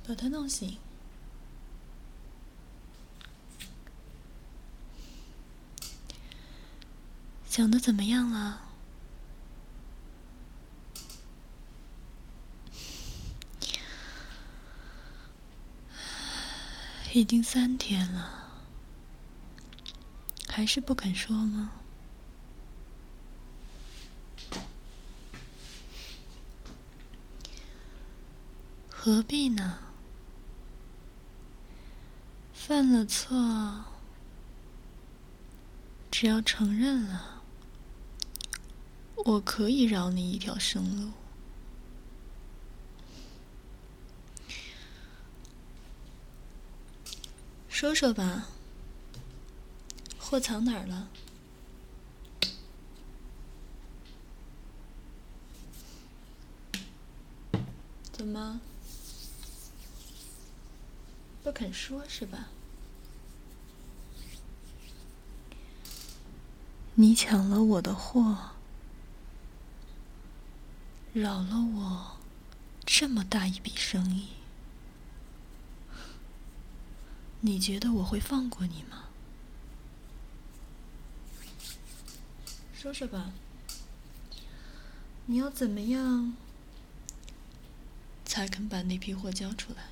把他弄醒。想得怎么样了？已经3天了，还是不肯说吗？何必呢？犯了错，只要承认了，我可以饶你一条生路。说说吧，货藏哪儿了？怎么？不肯说是吧？你抢了我的货，扰了我这么大一笔生意，你觉得我会放过你吗？说说吧，你要怎么样才肯把那批货交出来？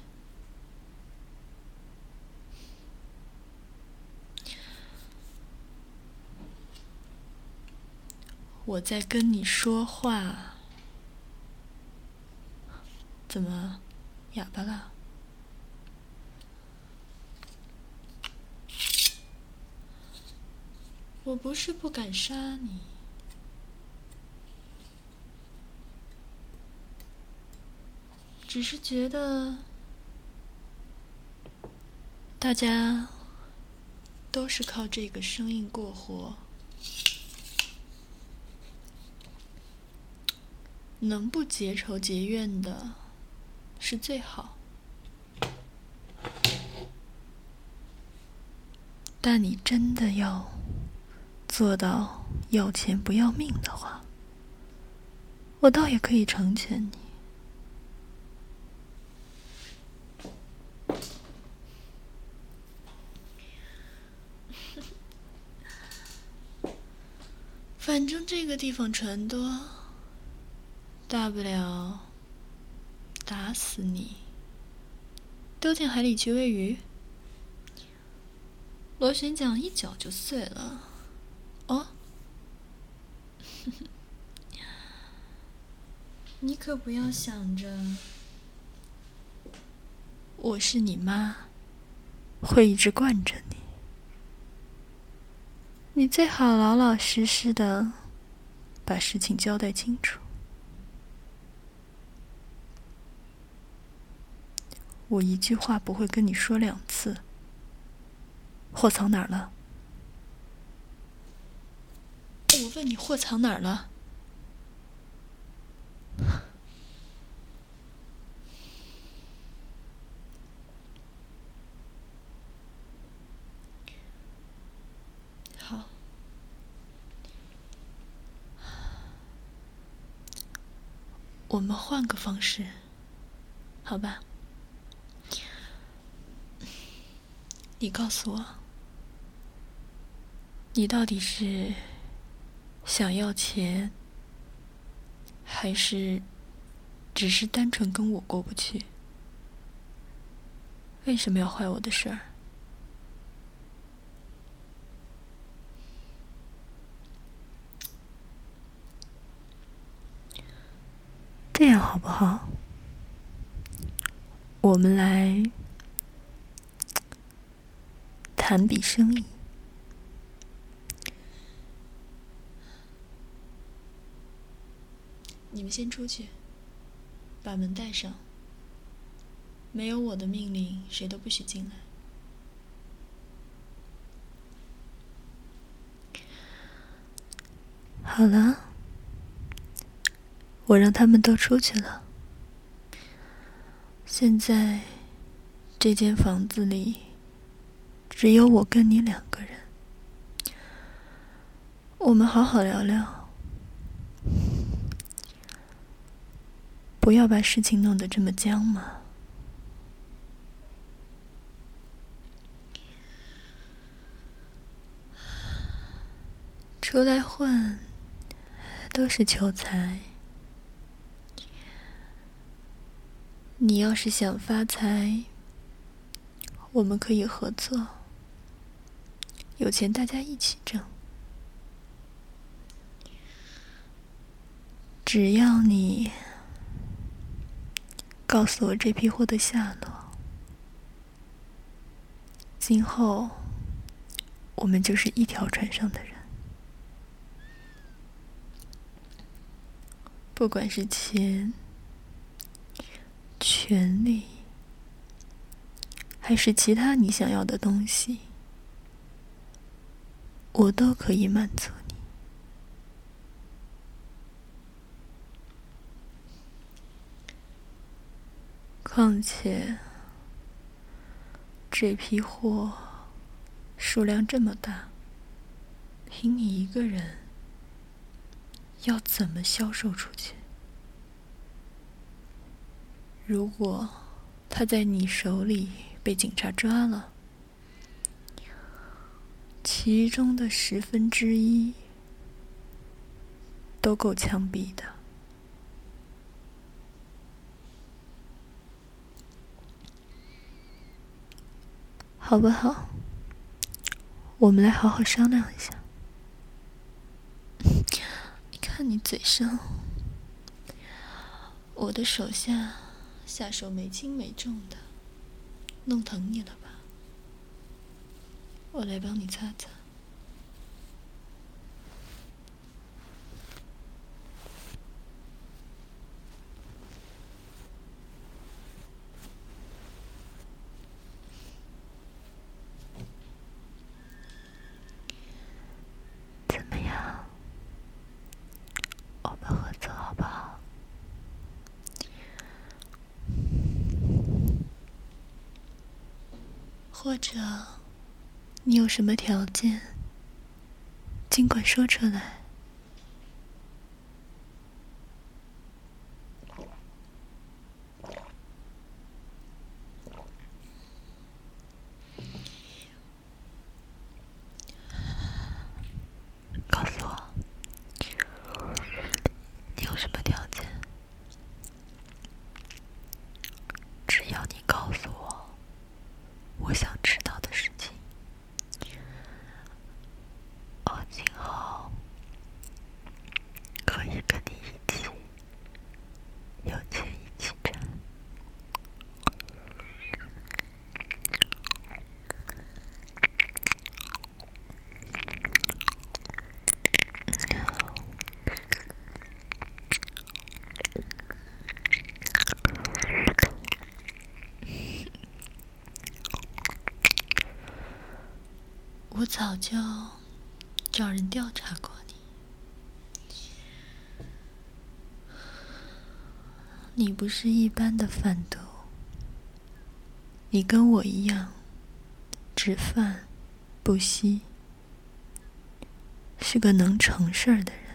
我在跟你说话，怎么哑巴了？我不是不敢杀你，只是觉得大家都是靠这个生意过活，能不结仇结怨的是最好。但你真的要做到要钱不要命的话，我倒也可以成全你。反正这个地方船多，大不了打死你，丢进海里去喂鱼，螺旋桨一脚就碎了。哦，你可不要想着我是你妈，会一直惯着你。你最好老老实实的把事情交代清楚。我一句话不会跟你说2次。货藏哪儿了？我问你货藏哪儿了？好，我们换个方式，好吧？你告诉我，你到底是想要钱，还是只是单纯跟我过不去？为什么要坏我的事儿？这样好不好？我们来谈笔生意。你们先出去，把门带上。没有我的命令，谁都不许进来。好了，我让他们都出去了。现在这间房子里只有我跟你2个人，我们好好聊聊，不要把事情弄得这么僵嘛。 出来混都是求财。你要是想发财，我们可以合作，有钱大家一起挣。只要你告诉我这批货的下落，今后我们就是一条船上的人。不管是钱、权利，还是其他你想要的东西，我都可以满足你。况且这批货数量这么大，凭你一个人要怎么销售出去？如果他在你手里被警察抓了，其中的1/10都够枪毙的。好不好？我们来好好商量一下。你看你嘴上，我的手下手没轻没重的，弄疼你了吧？我来帮你擦擦。怎么样？我们合作好不好？或者你有什么条件，尽管说出来。告诉我，你有什么条件？只要你告诉我，我想知道的事情，我今后可以跟你一起有钱一起赚。我早就找人调查过你，你不是一般的贩毒，你跟我一样，只贩不吸，是个能成事儿的人。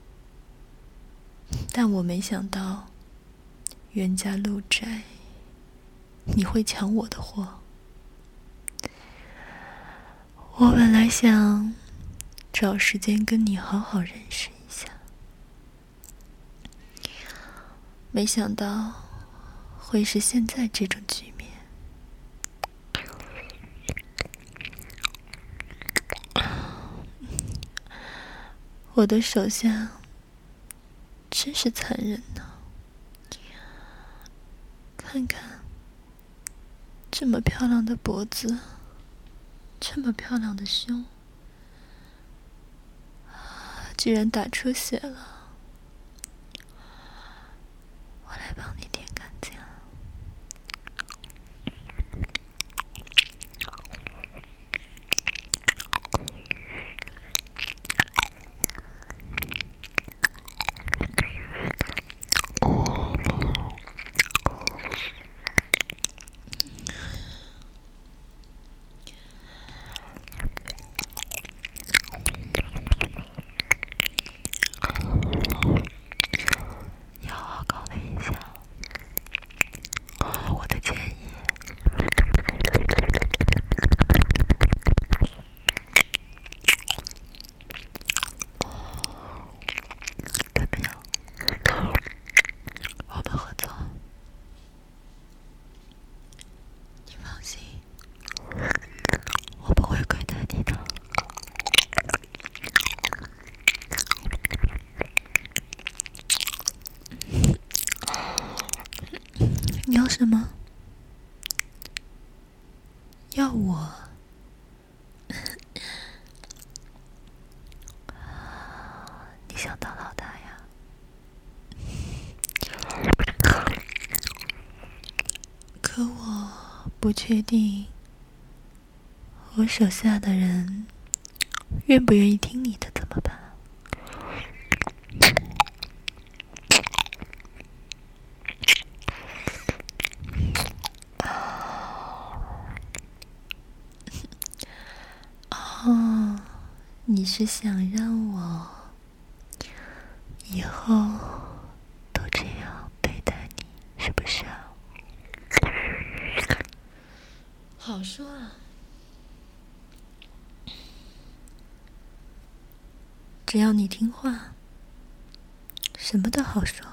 但我没想到，冤家路窄，你会抢我的货。我本来想找时间跟你好好认识一下，没想到会是现在这种局面。我的手下真是残忍呢。看看这么漂亮的脖子，这么漂亮的胸，居然打出血了。我来帮你舔干净。 你要什么？要我？你想当老大呀？可我不确定，我手下的人愿不愿意听你的，怎么办？哦，你是想让我以后都这样对待你，是不是啊？好说啊，只要你听话，什么都好说。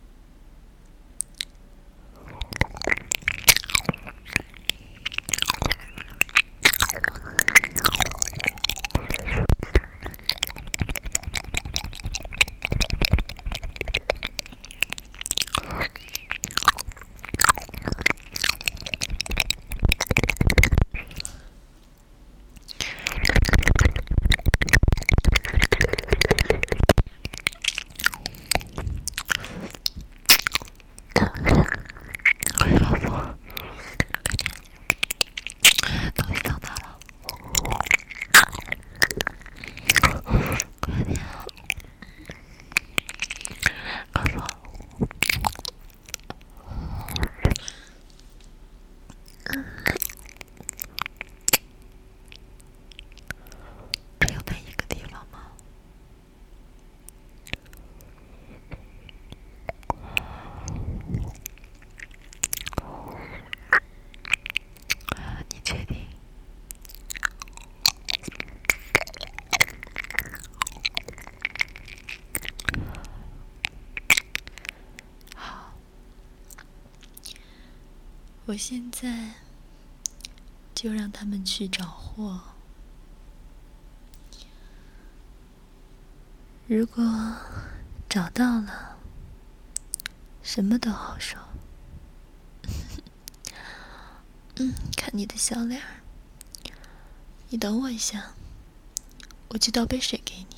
我现在就让他们去找货。如果找到了，什么都好说。看你的小脸儿，你等我一下，我去倒杯水给你。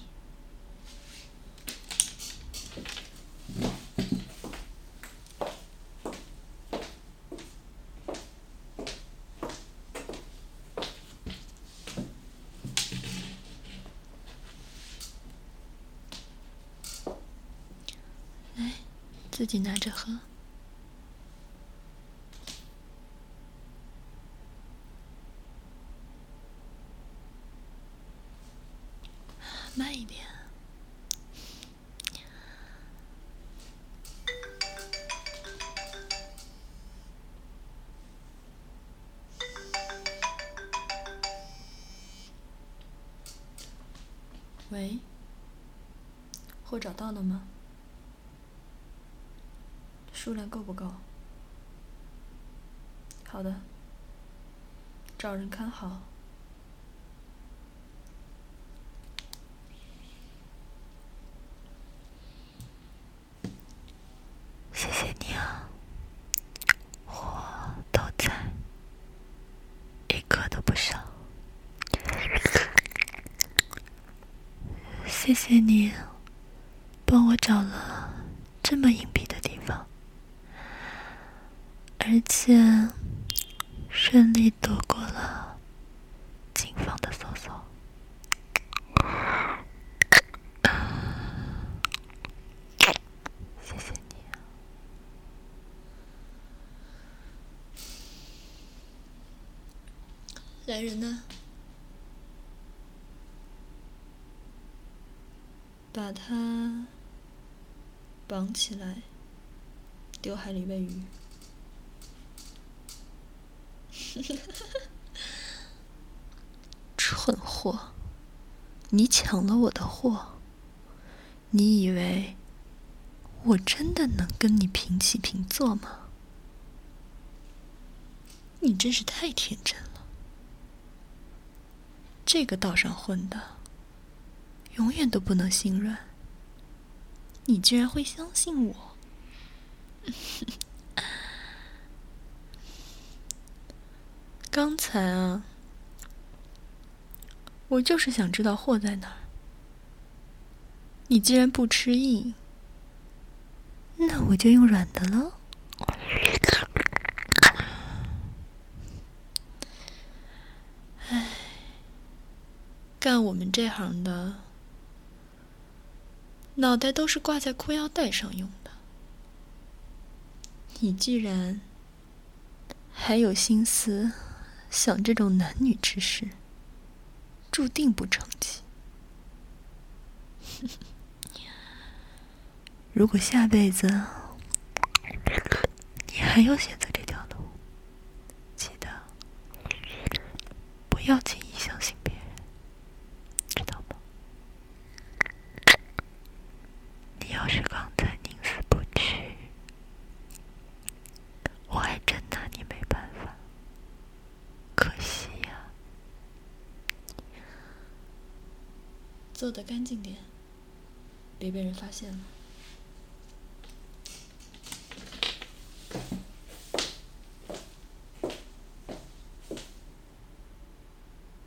来，自己拿着喝。慢一点。喂，货找到了吗？数量够不够？好的，找人看好。谢谢你啊，货都在，一个都不少。谢谢你帮我找了这么隐蔽的地方，而且顺利躲过了警方的搜索。谢谢你啊。来人呢？把他绑起来，丢海里喂鱼。蠢货，你抢了我的货，你以为我真的能跟你平起平坐吗？你真是太天真了。这个岛上混的，永远都不能心软。你居然会相信我？ 刚才啊，我就是想知道货在哪儿。你既然不吃硬，那我就用软的了。唉，干我们这行的，脑袋都是挂在裤腰带上用的。你既然还有心思想这种男女之事，注定不成器。如果下辈子你还要选择这条路，记得不要轻易相信别人，知道吗？你要是刚才宁死不屈，我还真拿你没办法，可惜呀。做得干净点，别被人发现了。